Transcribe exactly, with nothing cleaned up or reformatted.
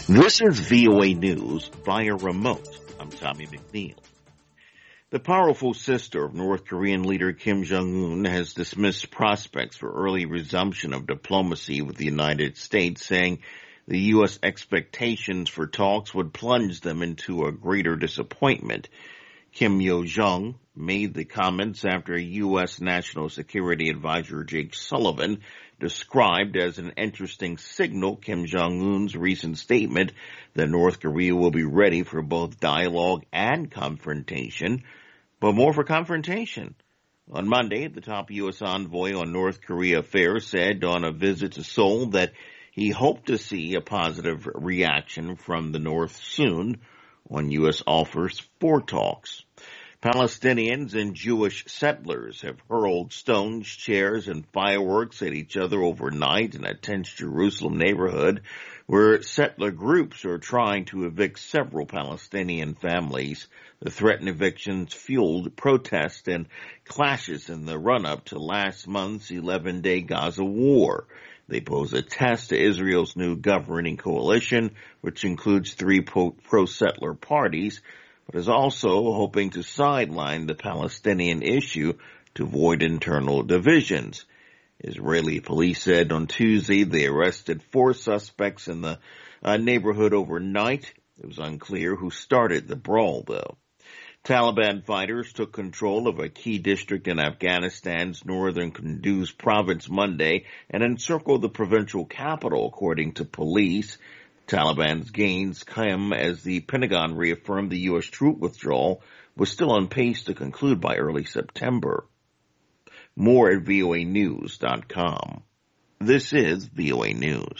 This is V O A News via remote. I'm Tommy McNeil. The powerful sister of North Korean leader Kim Jong-un has dismissed prospects for early resumption of diplomacy with the United States, saying the U S expectations for talks would plunge them into a greater disappointment. Kim Yo-jong made the comments after U S National Security Advisor Jake Sullivan described as an interesting signal Kim Jong-un's recent statement that North Korea will be ready for both dialogue and confrontation, but more for confrontation. On Monday, the top U S envoy on North Korea affairs said on a visit to Seoul that he hoped to see a positive reaction from the North soon on U S offers for talks. Palestinians and Jewish settlers have hurled stones, chairs, and fireworks at each other overnight in a tense Jerusalem neighborhood where settler groups are trying to evict several Palestinian families. The threatened evictions fueled protests and clashes in the run-up to last month's eleven-day Gaza war. They pose a test to Israel's new governing coalition, which includes three pro-settler parties, but is also hoping to sideline the Palestinian issue to avoid internal divisions. Israeli police said on Tuesday they arrested four suspects in the uh, neighborhood overnight. It was unclear who started the brawl, though. Taliban fighters took control of a key district in Afghanistan's northern Kunduz province Monday and encircled the provincial capital, according to police. Taliban's gains come as the Pentagon reaffirmed the U S troop withdrawal was still on pace to conclude by early September. More at V O A news dot com. This is V O A News.